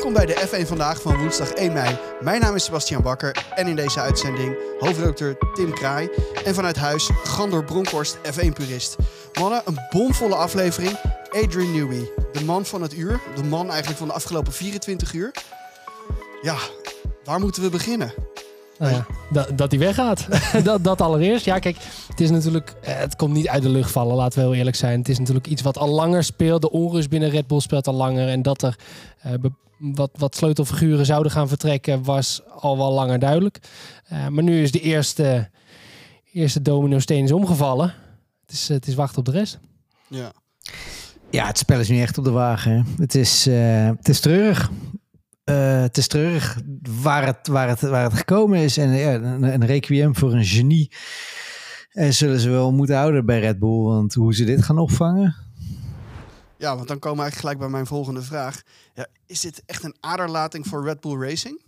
Welkom bij de F1 Vandaag van woensdag 1 mei. Mijn naam is Sebastian Bakker en in deze uitzending hoofdredacteur Tim Kraai. En vanuit huis Gandor Bronkhorst, F1-purist. Mannen, een bomvolle aflevering. Adrian Newey, de man van het uur. De man eigenlijk van de afgelopen 24 uur. Ja, waar moeten we beginnen? Nou ja, dat hij weggaat. dat allereerst. Ja, kijk, het is natuurlijk... het komt niet uit de lucht vallen, laten we heel eerlijk zijn. Het is natuurlijk iets wat al langer speelt. De onrust binnen Red Bull speelt al langer. En dat er wat sleutelfiguren zouden gaan vertrekken, was al wel langer duidelijk. Maar nu is de eerste domino-steen is omgevallen. Het is wachten op de rest. Ja, het spel is nu echt op de wagen. Hè. Het is treurig. Het is treurig waar het gekomen is. En ja, een requiem voor een genie zullen ze wel moeten houden bij Red Bull. Want hoe ze dit gaan opvangen... Ja, want dan komen we eigenlijk gelijk bij mijn volgende vraag. Ja, is dit echt een aderlating voor Red Bull Racing?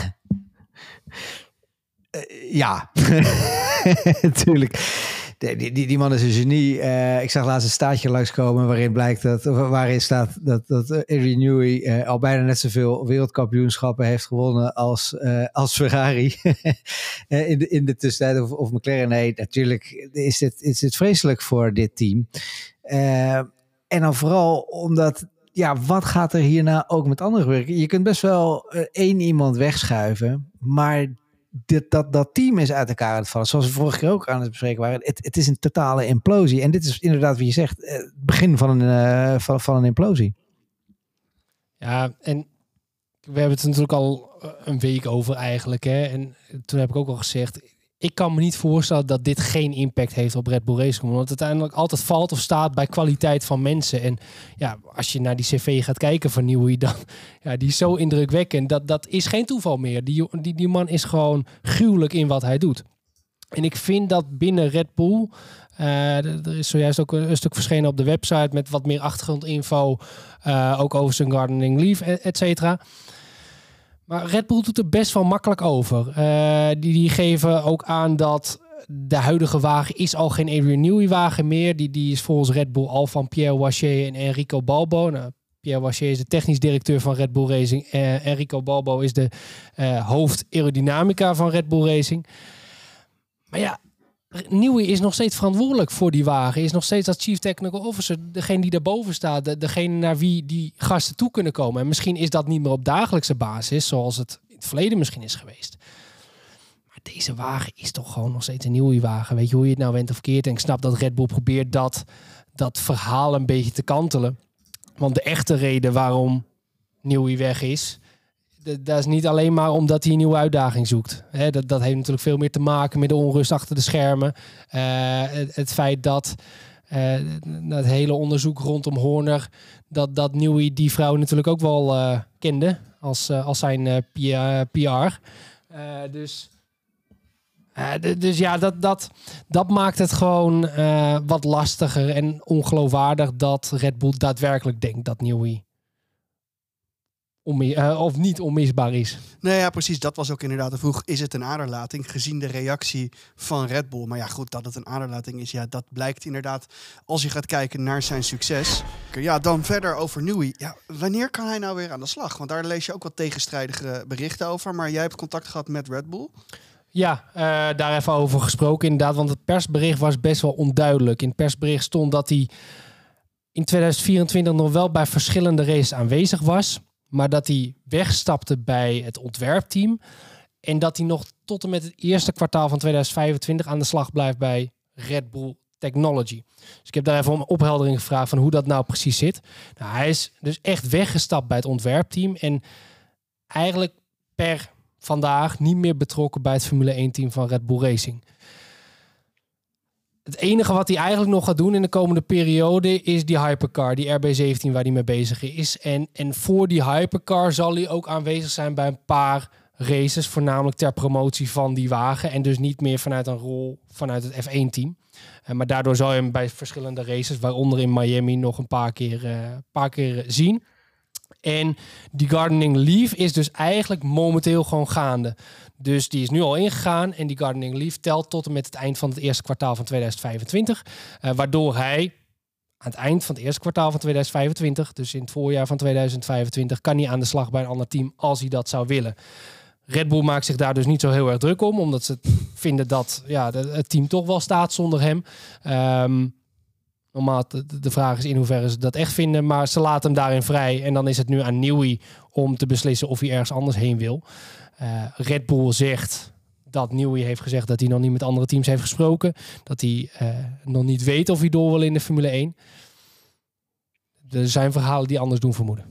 Ja, natuurlijk. Die man is een genie. Ik zag laatst een staatje langskomen waarin staat dat Adrian Newey al bijna net zoveel wereldkampioenschappen heeft gewonnen als Ferrari in de tussentijd of McLaren. Nee, natuurlijk is dit vreselijk voor dit team. En dan vooral omdat, ja, wat gaat er hierna ook met anderen gebeuren? Je kunt best wel één iemand wegschuiven, maar dat team is uit elkaar aan het vallen. Zoals we vorige keer ook aan het bespreken waren. Het is een totale implosie. En dit is inderdaad, wie je zegt, het begin van een implosie. Ja, en we hebben het natuurlijk al een week over eigenlijk. Hè? En toen heb ik ook al gezegd, ik kan me niet voorstellen dat dit geen impact heeft op Red Bull Racing. Want het uiteindelijk altijd valt of staat bij kwaliteit van mensen. En ja, als je naar die cv gaat kijken van Newey, dan ja, die is zo indrukwekkend. Dat is geen toeval meer. Die man is gewoon gruwelijk in wat hij doet. En ik vind dat binnen Red Bull, er is zojuist ook een stuk verschenen op de website met wat meer achtergrondinfo, ook over zijn gardening leave, et cetera. Maar Red Bull doet er best wel makkelijk over. Die geven ook aan dat de huidige wagen is al geen Adrian Newey wagen meer. Die is volgens Red Bull al van Pierre Waché en Enrico Balbo. Nou, Pierre Waché is de technisch directeur van Red Bull Racing. Enrico Balbo is de hoofd aerodynamica van Red Bull Racing. Maar ja, Newey is nog steeds verantwoordelijk voor die wagen. Is nog steeds als chief technical officer. Degene die daarboven staat. Degene naar wie die gasten toe kunnen komen. En misschien is dat niet meer op dagelijkse basis. Zoals het in het verleden misschien is geweest. Maar deze wagen is toch gewoon nog steeds een Newey wagen. Weet je hoe je het nou went of keert. En ik snap dat Red Bull probeert dat verhaal een beetje te kantelen. Want de echte reden waarom Newey weg is, dat is niet alleen maar omdat hij een nieuwe uitdaging zoekt. Dat heeft natuurlijk veel meer te maken met de onrust achter de schermen. Het feit dat het hele onderzoek rondom Horner, dat Newey die vrouw natuurlijk ook wel kende als zijn PR. Dus ja, dat maakt het gewoon wat lastiger en ongeloofwaardig dat Red Bull daadwerkelijk denkt dat Newey of niet onmisbaar is. Nee, ja, precies. Dat was ook inderdaad de vroeg. Is het een aderlating? Gezien de reactie van Red Bull. Maar ja, goed, dat het een aderlating is, ja, dat blijkt inderdaad als je gaat kijken naar zijn succes. Ja, dan verder over Newey. Ja, wanneer kan hij nou weer aan de slag? Want daar lees je ook wat tegenstrijdige berichten over. Maar jij hebt contact gehad met Red Bull. Ja, daar even over gesproken inderdaad. Want het persbericht was best wel onduidelijk. In het persbericht stond dat hij in 2024 nog wel bij verschillende races aanwezig was. Maar dat hij wegstapte bij het ontwerpteam. En dat hij nog tot en met het eerste kwartaal van 2025 aan de slag blijft bij Red Bull Technology. Dus ik heb daar even om opheldering gevraagd van hoe dat nou precies zit. Nou, hij is dus echt weggestapt bij het ontwerpteam. En eigenlijk per vandaag niet meer betrokken bij het Formule 1-team van Red Bull Racing. Het enige wat hij eigenlijk nog gaat doen in de komende periode is die hypercar, die RB17 waar hij mee bezig is. En voor die hypercar zal hij ook aanwezig zijn bij een paar races, voornamelijk ter promotie van die wagen. En dus niet meer vanuit een rol vanuit het F1-team. Maar daardoor zal je hem bij verschillende races, waaronder in Miami, nog een paar keer zien. En die gardening leave is dus eigenlijk momenteel gewoon gaande. Dus die is nu al ingegaan en die gardening leave telt tot en met het eind van het eerste kwartaal van 2025. Waardoor hij aan het eind van het eerste kwartaal van 2025, dus in het voorjaar van 2025, kan hij aan de slag bij een ander team als hij dat zou willen. Red Bull maakt zich daar dus niet zo heel erg druk om, omdat ze vinden dat het team toch wel staat zonder hem. Normaal, de vraag is in hoeverre ze dat echt vinden, maar ze laten hem daarin vrij. En dan is het nu aan Newey om te beslissen of hij ergens anders heen wil. Red Bull zegt dat Newey heeft gezegd dat hij nog niet met andere teams heeft gesproken. Dat hij nog niet weet of hij door wil in de Formule 1. Er zijn verhalen die anders doen vermoeden.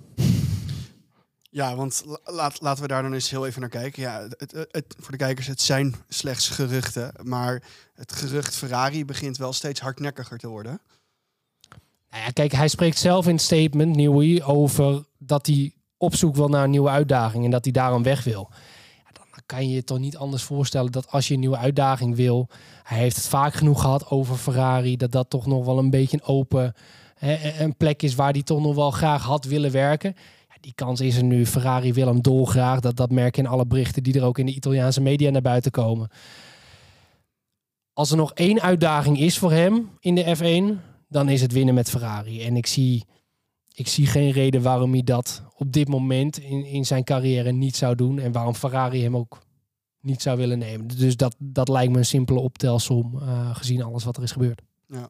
Ja, want laten we daar dan eens heel even naar kijken. Ja, voor de kijkers, het zijn slechts geruchten. Maar het gerucht Ferrari begint wel steeds hardnekkiger te worden. Nou ja, kijk, hij spreekt zelf in het statement, Newey, over dat hij op zoek wil naar een nieuwe uitdaging en dat hij daarom weg wil. Ja, dan kan je je toch niet anders voorstellen dat als je een nieuwe uitdaging wil, hij heeft het vaak genoeg gehad over Ferrari, dat toch nog wel een beetje een open een plek is waar hij toch nog wel graag had willen werken. Ja, die kans is er nu. Ferrari wil hem dolgraag. Dat merk je in alle berichten die er ook in de Italiaanse media naar buiten komen. Als er nog één uitdaging is voor hem in de F1, dan is het winnen met Ferrari. En ik zie geen reden waarom hij dat op dit moment in zijn carrière niet zou doen. En waarom Ferrari hem ook niet zou willen nemen. Dus dat lijkt me een simpele optelsom gezien alles wat er is gebeurd. Ja.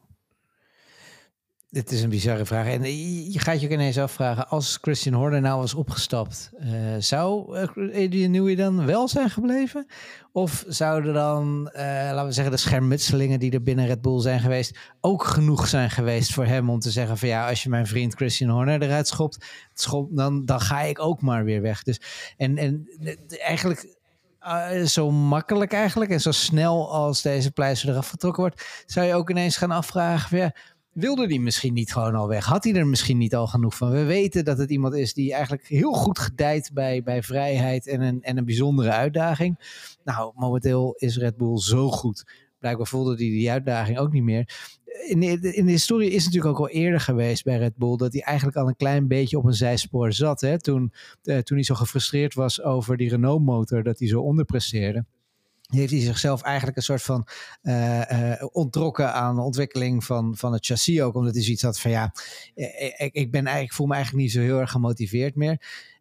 Dit is een bizarre vraag. En je gaat je ook ineens afvragen, als Christian Horner nou was opgestapt, zou Adrian Newey dan wel zijn gebleven? Of zouden dan, laten we zeggen, de schermutselingen die er binnen Red Bull zijn geweest, ook genoeg zijn geweest voor hem om te zeggen van ja, als je mijn vriend Christian Horner eruit schopt, dan ga ik ook maar weer weg. Dus, en eigenlijk zo makkelijk eigenlijk en zo snel als deze pleister eraf getrokken wordt, zou je ook ineens gaan afvragen van ja, wilde hij misschien niet gewoon al weg? Had hij er misschien niet al genoeg van? We weten dat het iemand is die eigenlijk heel goed gedijt bij vrijheid en een bijzondere uitdaging. Nou, momenteel is Red Bull zo goed. Blijkbaar voelde hij die uitdaging ook niet meer. In de historie is het natuurlijk ook al eerder geweest bij Red Bull dat hij eigenlijk al een klein beetje op een zijspoor zat. Hè? Toen hij zo gefrustreerd was over die Renault-motor, dat hij zo onderpresteerde, heeft hij zichzelf eigenlijk een soort van onttrokken aan de ontwikkeling van het chassis ook. Omdat hij zoiets had van ja, ik voel me eigenlijk niet zo heel erg gemotiveerd meer.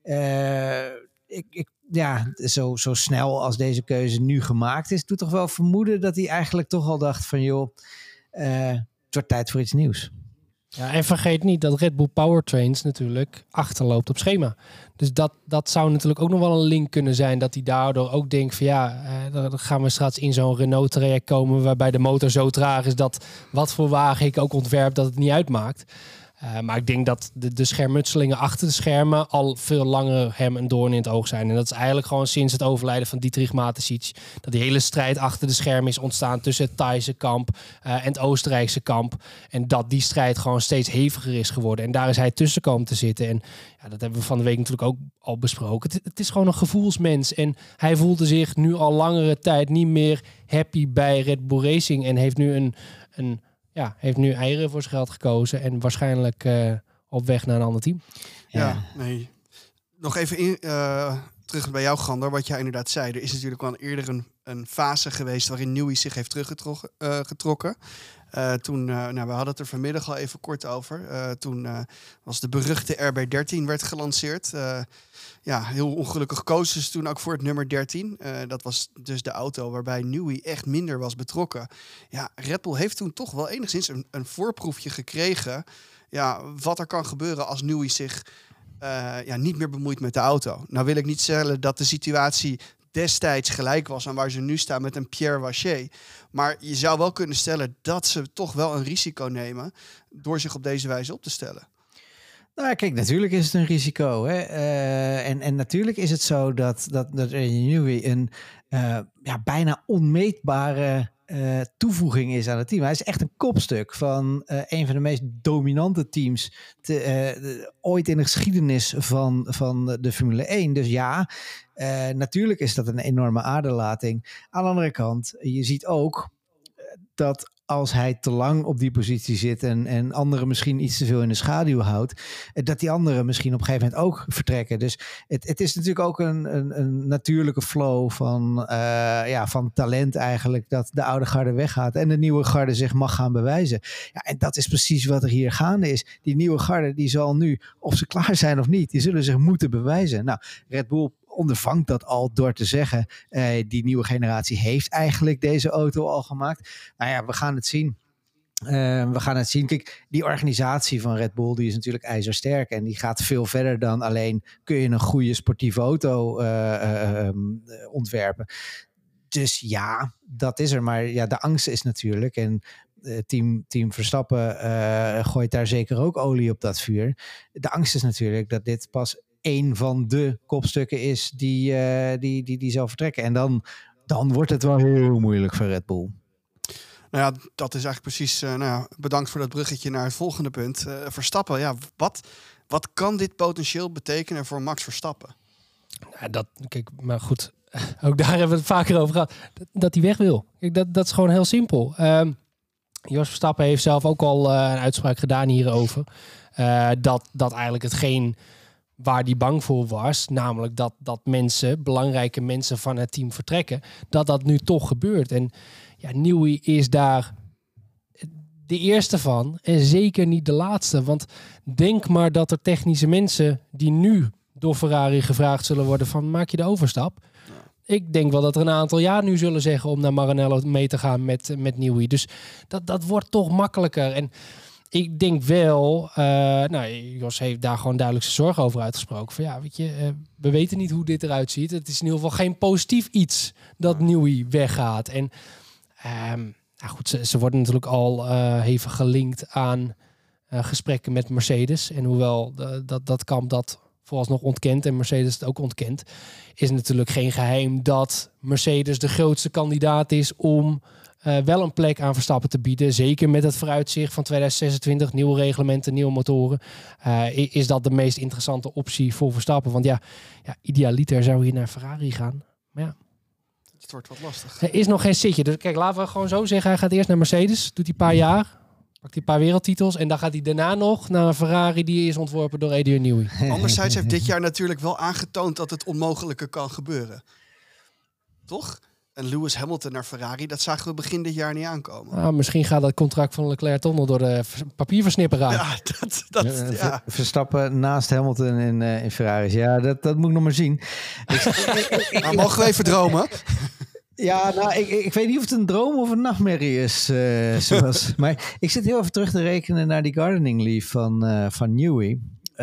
Zo snel als deze keuze nu gemaakt is, doet toch wel vermoeden dat hij eigenlijk toch al dacht van joh, het wordt tijd voor iets nieuws. Ja, en vergeet niet dat Red Bull Powertrains natuurlijk achterloopt op schema. Dus dat zou natuurlijk ook nog wel een link kunnen zijn, dat hij daardoor ook denkt van ja, dan gaan we straks in zo'n Renault-traject komen waarbij de motor zo traag is dat wat voor wagen ik ook ontwerp, dat het niet uitmaakt. Maar ik denk dat de schermutselingen achter de schermen al veel langer hem een doorn in het oog zijn. En dat is eigenlijk gewoon sinds het overlijden van Dietrich Mateschitz, dat die hele strijd achter de schermen is ontstaan tussen het Thaise kamp en het Oostenrijkse kamp. En dat die strijd gewoon steeds heviger is geworden. En daar is hij tussen komen te zitten. En ja, dat hebben we van de week natuurlijk ook al besproken. Het is gewoon een gevoelsmens. En hij voelde zich nu al langere tijd niet meer happy bij Red Bull Racing. En heeft nu heeft nu eieren voor zijn geld gekozen en waarschijnlijk op weg naar een ander team. Ja, nee. Nog even terug bij jou, Gander, wat jij inderdaad zei. Er is natuurlijk al eerder een fase geweest waarin Newey zich heeft teruggetrokken. We hadden het er vanmiddag al even kort over. Toen was de beruchte RB13 werd gelanceerd. Heel ongelukkig kozen ze toen ook voor het nummer 13. Dat was dus de auto waarbij Newey echt minder was betrokken. Ja, Red Bull heeft toen toch wel enigszins een voorproefje gekregen. Ja, wat er kan gebeuren als Newey zich niet meer bemoeit met de auto. Nou wil ik niet zeggen dat de situatie destijds gelijk was aan waar ze nu staan met een Pierre Waché. Maar je zou wel kunnen stellen dat ze toch wel een risico nemen door zich op deze wijze op te stellen. Nou, kijk, natuurlijk is het een risico. Hè? En natuurlijk is het zo dat Newey een bijna onmeetbare toevoeging is aan het team. Hij is echt een kopstuk van een van de meest dominante teams ooit in de geschiedenis van de Formule 1. Dus ja, natuurlijk is dat een enorme aderlating. Aan de andere kant, je ziet ook dat als hij te lang op die positie zit en anderen misschien iets te veel in de schaduw houdt, dat die anderen misschien op een gegeven moment ook vertrekken. Dus het is natuurlijk ook een natuurlijke flow van talent eigenlijk, dat de oude garde weggaat en de nieuwe garde zich mag gaan bewijzen. Ja, en dat is precies wat er hier gaande is. Die nieuwe garde die zal nu, of ze klaar zijn of niet, die zullen zich moeten bewijzen. Nou, Red Bull ondervangt dat al door te zeggen, die nieuwe generatie heeft eigenlijk deze auto al gemaakt. Nou ja, we gaan het zien. Kijk, die organisatie van Red Bull die is natuurlijk ijzersterk en die gaat veel verder dan alleen kun je een goede sportieve auto ontwerpen. Dus ja, dat is er. Maar ja, de angst is natuurlijk, en team Verstappen gooit daar zeker ook olie op dat vuur. De angst is natuurlijk dat dit pas één van de kopstukken is die zal vertrekken. En dan wordt het wel heel moeilijk voor Red Bull. Nou ja, dat is eigenlijk precies... bedankt voor dat bruggetje naar het volgende punt. Verstappen, ja, wat kan dit potentieel betekenen voor Max Verstappen? Ja, kijk, maar goed, ook daar hebben we het vaker over gehad. Dat hij weg wil. Kijk, dat is gewoon heel simpel. Jos Verstappen heeft zelf ook al een uitspraak gedaan hierover. Dat eigenlijk hetgeen waar hij bang voor was, namelijk dat belangrijke mensen van het team vertrekken, dat nu toch gebeurt. En ja, Newey is daar de eerste van en zeker niet de laatste. Want denk maar dat er technische mensen die nu door Ferrari gevraagd zullen worden van maak je de overstap. Ja. Ik denk wel dat er een aantal jaar nu zullen zeggen om naar Maranello mee te gaan met Newey. Dus dat wordt toch makkelijker. En ik denk wel, Jos heeft daar gewoon duidelijk zijn zorg over uitgesproken. Van ja, weet je, we weten niet hoe dit eruit ziet. Het is in ieder geval geen positief iets dat Newey weggaat. En goed, ze worden natuurlijk al hevig gelinkt aan gesprekken met Mercedes. En hoewel dat kamp dat vooralsnog ontkent en Mercedes het ook ontkent, is natuurlijk geen geheim dat Mercedes de grootste kandidaat is om wel een plek aan Verstappen te bieden. Zeker met het vooruitzicht van 2026, nieuwe reglementen, nieuwe motoren. Is dat de meest interessante optie voor Verstappen? Want ja, idealiter zou hij naar Ferrari gaan. Maar ja, het wordt wat lastig. Er is nog geen zitje. Dus kijk, laten we gewoon zo zeggen. Hij gaat eerst naar Mercedes. Doet hij een paar jaar. Pakt hij een paar wereldtitels. En dan gaat hij daarna nog naar een Ferrari die is ontworpen door Adrian Newey. Anderzijds heeft dit jaar natuurlijk wel aangetoond dat het onmogelijke kan gebeuren. Toch? En Lewis Hamilton naar Ferrari, dat zagen we begin dit jaar niet aankomen. Nou, misschien gaat dat contract van Leclerc toch nog door de papierversnipperaar. Ja, Verstappen naast Hamilton in Ferraris. Ja, dat moet ik nog maar zien. Maar mogen we even dromen? Ja, nou, ik weet niet of het een droom of een nachtmerrie is, zoals. Maar ik zit heel even terug te rekenen naar die gardening leave van Newey.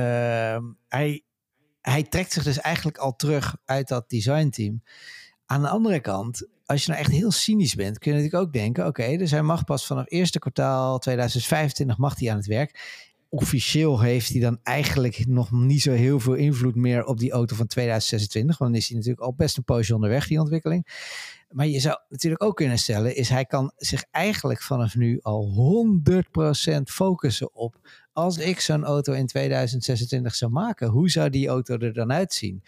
Hij trekt zich dus eigenlijk al terug uit dat designteam. Aan de andere kant, als je nou echt heel cynisch bent, kun je natuurlijk ook denken, oké, dus hij mag pas vanaf eerste kwartaal 2025 mag hij aan het werk. Officieel heeft hij dan eigenlijk nog niet zo heel veel invloed meer op die auto van 2026. Want dan is hij natuurlijk al best een poosje onderweg, die ontwikkeling. Maar je zou natuurlijk ook kunnen stellen, is hij kan zich eigenlijk vanaf nu al 100% focussen op, als ik zo'n auto in 2026 zou maken, hoe zou die auto er dan uitzien?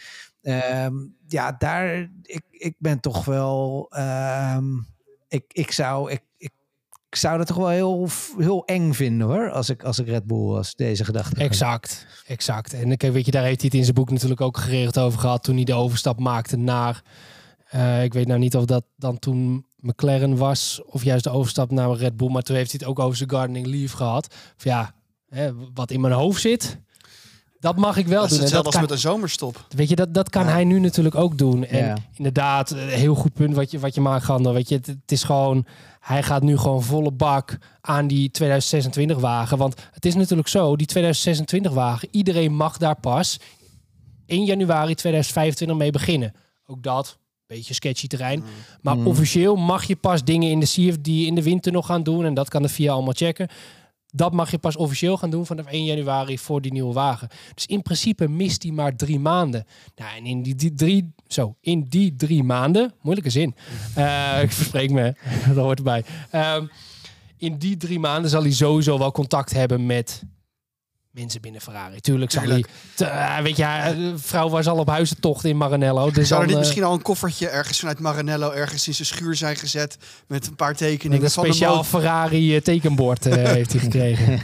Ik ben toch wel, ik zou dat toch wel heel eng vinden hoor, als ik Red Bull was, deze gedachte. Exact. En kijk, weet je, daar heeft hij het in zijn boek natuurlijk ook geregeld over gehad toen hij de overstap maakte naar, ik weet nou niet of dat dan toen McLaren was of juist de overstap naar Red Bull, maar toen heeft hij het ook over zijn gardening leave gehad. Van ja, wat in mijn hoofd zit, dat mag ik wel doen. Dat is hetzelfde als met een zomerstop. Weet je, dat kan hij nu natuurlijk ook doen. En inderdaad, een heel goed punt wat je maakt, Gander. Weet je, het is gewoon, hij gaat nu gewoon volle bak aan die 2026 wagen. Want het is natuurlijk zo, die 2026 wagen, iedereen mag daar pas 1 januari 2025 mee beginnen. Ook dat, beetje sketchy terrein. Maar officieel mag je pas dingen in de CFD in de winter nog gaan doen. En dat kan de FIA allemaal checken. Dat mag je pas officieel gaan doen vanaf 1 januari voor die nieuwe wagen. Dus in principe mist hij maar 3 maanden. Nou, en in die 3 maanden, moeilijke zin. Ik verspreek me, dat hoort erbij. In die 3 maanden zal hij sowieso wel contact hebben met mensen binnen Ferrari. Tuurlijk. Weet je, vrouw was al op huizentocht in Maranello. Dus zou er niet misschien al een koffertje ergens vanuit Maranello ergens in zijn schuur zijn gezet met een paar tekeningen? Een speciaal Ferrari tekenbord heeft hij gekregen.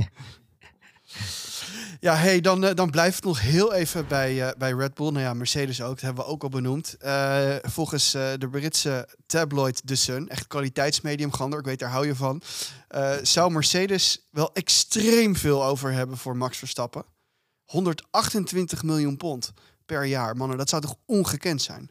Ja, hey, dan blijft het nog heel even bij Red Bull. Nou ja, Mercedes ook, dat hebben we ook al benoemd. Volgens de Britse tabloid The Sun, echt kwaliteitsmedium, Gander, ik weet daar hou je van, zou Mercedes wel extreem veel over hebben voor Max Verstappen. 128 miljoen pond per jaar. Mannen, dat zou toch ongekend zijn?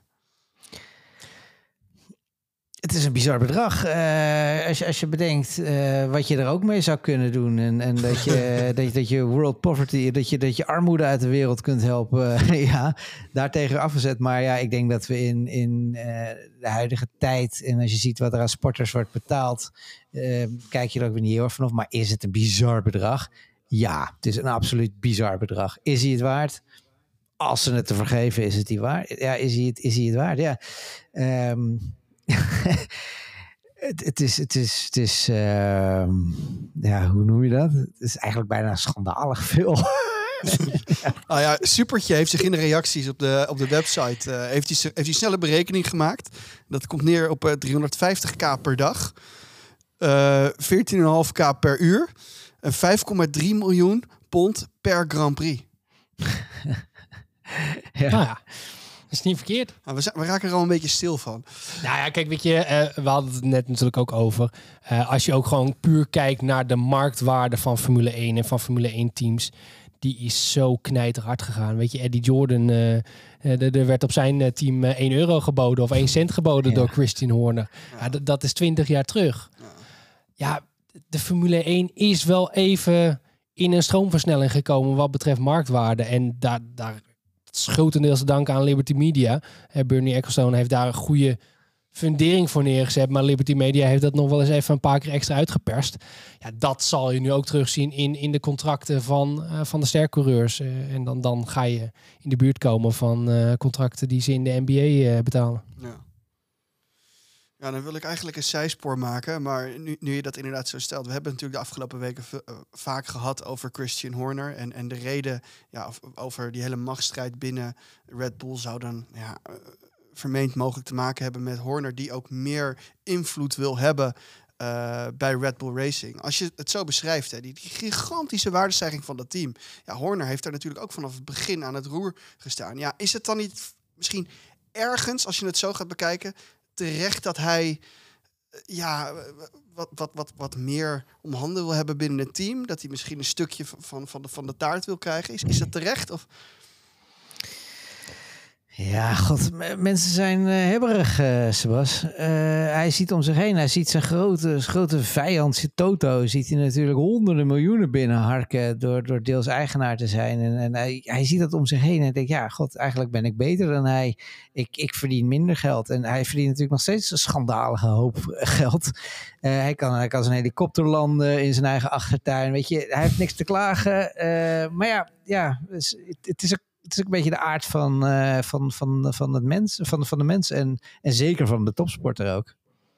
Het is een bizar bedrag. Als je bedenkt wat je er ook mee zou kunnen doen. En dat je, dat je world poverty, dat je armoede uit de wereld kunt helpen. Ja, daartegen afgezet. Maar ja, ik denk dat we in de huidige tijd, en als je ziet wat er aan sporters wordt betaald, kijk je er ook weer niet heel erg vanaf. Maar is het een bizar bedrag? Ja, het is een absoluut bizar bedrag. Is hij het waard? Als ze het te vergeven, is het die waard? Ja, is hij het waard? Ja. Het is ja, hoe noem je dat? Het is eigenlijk bijna schandalig veel. Nou ja, Supertje heeft zich in de reacties op de website heeft hij snelle berekening gemaakt. Dat komt neer op 350k per dag, 14,5k per uur en 5,3 miljoen pond per Grand Prix. Ja. Nou ja. Dat is niet verkeerd. Nou, we raken er al een beetje stil van. Nou ja, kijk, weet je, we hadden het net natuurlijk ook over. Als je ook gewoon puur kijkt naar de marktwaarde van Formule 1 en van Formule 1 teams, die is zo knijterhard gegaan. Weet je, Eddie Jordan, er werd op zijn team €1 geboden of 1 cent geboden door Christian Horner. Ja. Ja, dat is 20 jaar terug. Ja, de Formule 1 is wel even in een stroomversnelling gekomen wat betreft marktwaarde. En daar is grotendeels te danken aan Liberty Media. Bernie Ecclestone heeft daar een goede fundering voor neergezet. Maar Liberty Media heeft dat nog wel eens even een paar keer extra uitgeperst. Ja, dat zal je nu ook terugzien in de contracten van de stercoureurs. En dan ga je in de buurt komen van contracten die ze in de NBA betalen. Ja. Ja, dan wil ik eigenlijk een zijspoor maken. Maar nu je dat inderdaad zo stelt. We hebben natuurlijk de afgelopen weken vaak gehad over Christian Horner. En de reden over die hele machtsstrijd binnen Red Bull zou dan vermeend mogelijk te maken hebben met Horner, die ook meer invloed wil hebben bij Red Bull Racing. Als je het zo beschrijft, hè, die gigantische waardestijging van dat team. Ja, Horner heeft daar natuurlijk ook vanaf het begin aan het roer gestaan. Ja, is het dan niet misschien ergens, als je het zo gaat bekijken, terecht dat hij wat meer om handen wil hebben binnen het team? Dat hij misschien een stukje van de taart wil krijgen? Is dat terecht? Of? Ja, god, mensen zijn hebberig, Sebas. Hij ziet om zich heen, hij ziet zijn grote vijand, Toto, ziet hij natuurlijk honderden miljoenen binnenharken door deels eigenaar te zijn. En hij ziet dat om zich heen en denkt, ja, god, eigenlijk ben ik beter dan hij. Ik verdien minder geld. En hij verdient natuurlijk nog steeds een schandalige hoop geld. Hij kan zijn helikopter landen in zijn eigen achtertuin. Weet je, hij heeft niks te klagen. Maar ja, het is ook een beetje de aard van het mens, van de mens en zeker van de topsporter ook.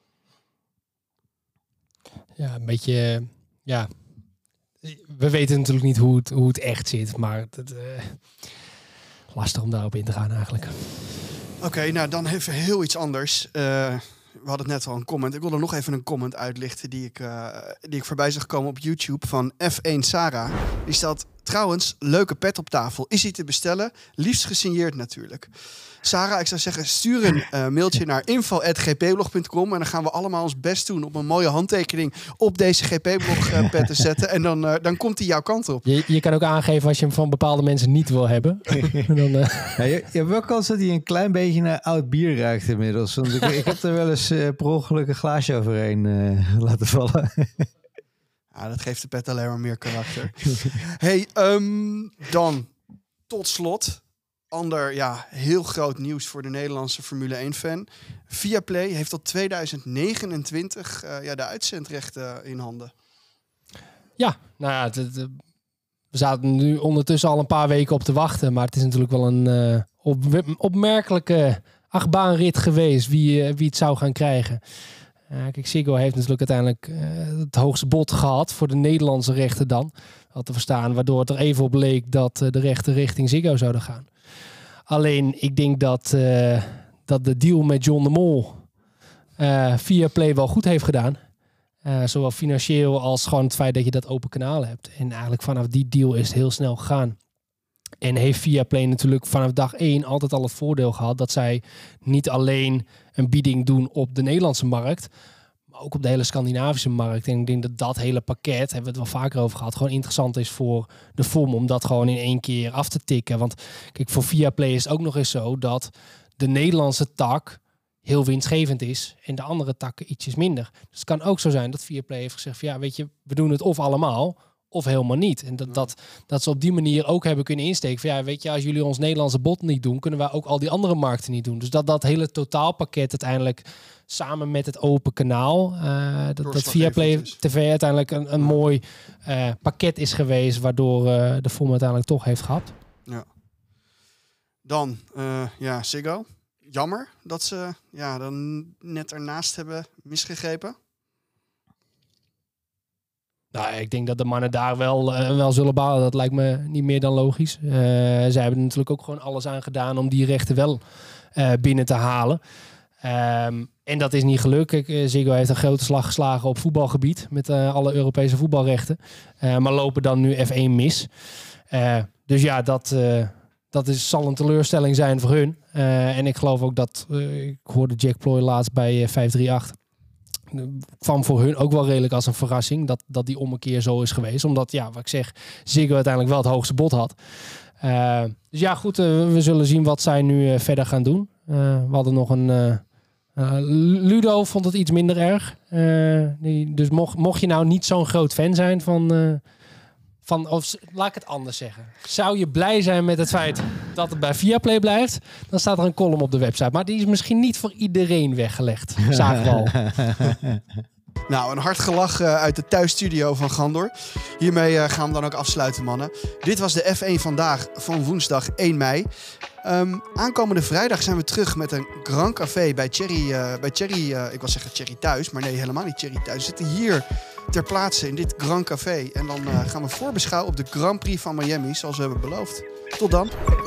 Ja, een beetje, ja. We weten natuurlijk niet hoe het echt zit, maar lastig om daarop in te gaan eigenlijk. Oké, nou dan even heel iets anders. We hadden net al een comment. Ik wil er nog even een comment uitlichten die ik voorbij zag komen op YouTube van F1 Sarah. Die stelt: trouwens, leuke pet op tafel. Is die te bestellen? Liefst gesigneerd natuurlijk. Sarah, ik zou zeggen, stuur een mailtje naar info@gpblog.com en dan gaan we allemaal ons best doen om een mooie handtekening op deze GP-blog pet te zetten. En dan komt hij jouw kant op. Je kan ook aangeven als je hem van bepaalde mensen niet wil hebben. En dan, ja, je hebt wel kans dat hij een klein beetje naar oud bier ruikt inmiddels. Want ik heb er wel eens per ongeluk een glaasje overheen laten vallen. Ja, dat geeft de pet alleen maar meer karakter. Hey, dan tot slot. Ander heel groot nieuws voor de Nederlandse Formule 1-fan. Viaplay heeft tot 2029 de uitzendrechten in handen. Ja, nou ja, we zaten nu ondertussen al een paar weken op te wachten. Maar het is natuurlijk wel een opmerkelijke achtbaanrit geweest wie het zou gaan krijgen. Kijk, Ziggo heeft natuurlijk uiteindelijk het hoogste bod gehad voor de Nederlandse rechten dan. Had te verstaan, waardoor het er even op leek dat de rechten richting Ziggo zouden gaan. Alleen, ik denk dat de deal met John de Mol Viaplay wel goed heeft gedaan. Zowel financieel als gewoon het feit dat je dat open kanaal hebt. En eigenlijk vanaf die deal is het heel snel gegaan. En heeft Viaplay natuurlijk vanaf dag 1 altijd al het voordeel gehad dat zij niet alleen een bieding doen op de Nederlandse markt, maar ook op de hele Scandinavische markt. En ik denk dat dat hele pakket, hebben we het wel vaker over gehad, gewoon interessant is voor de FOM om dat gewoon in 1 keer af te tikken. Want kijk, voor Viaplay is het ook nog eens zo dat de Nederlandse tak heel winstgevend is en de andere takken ietsjes minder. Dus het kan ook zo zijn dat Viaplay heeft gezegd van, ja, weet je, we doen het of allemaal of helemaal niet. En dat ze op die manier ook hebben kunnen insteken van, ja, weet je, als jullie ons Nederlandse bod niet doen, kunnen wij ook al die andere markten niet doen. Dus dat hele totaalpakket uiteindelijk samen met het open kanaal, dat Viaplay TV uiteindelijk een mooi pakket is geweest, waardoor de FOM uiteindelijk toch heeft gehad. Ja. Dan, Ziggo. Jammer dat ze dan net ernaast hebben misgegrepen. Nou, ik denk dat de mannen daar wel zullen balen. Dat lijkt me niet meer dan logisch. Zij hebben er natuurlijk ook gewoon alles aan gedaan om die rechten wel binnen te halen. En dat is niet gelukt. Ziggo heeft een grote slag geslagen op voetbalgebied met alle Europese voetbalrechten. Maar lopen dan nu F1 mis. Dus ja, dat zal een teleurstelling zijn voor hun. En ik geloof ook dat, ik hoorde Jack Ploy laatst bij 538... kwam voor hun ook wel redelijk als een verrassing dat die ommekeer zo is geweest. Omdat, ja, wat ik zeg, Ziggo uiteindelijk wel het hoogste bod had. Dus ja, goed, we zullen zien wat zij nu verder gaan doen. We hadden nog een... Ludo vond het iets minder erg. Dus mocht je nou niet zo'n groot fan zijn of laat ik het anders zeggen. Zou je blij zijn met het feit dat het bij Viaplay blijft? Dan staat er een column op de website. Maar die is misschien niet voor iedereen weggelegd. Zagen we al. Nou, een hard gelach uit de thuisstudio van Gandor. Hiermee gaan we dan ook afsluiten, mannen. Dit was de F1 vandaag van woensdag 1 mei. Aankomende vrijdag zijn we terug met een Grand Café bij Thierry. Ik wil zeggen Thierry thuis, maar nee, helemaal niet Thierry thuis. We zitten hier ter plaatse in dit Grand Café. En dan gaan we voorbeschouwen op de Grand Prix van Miami, zoals we hebben beloofd. Tot dan.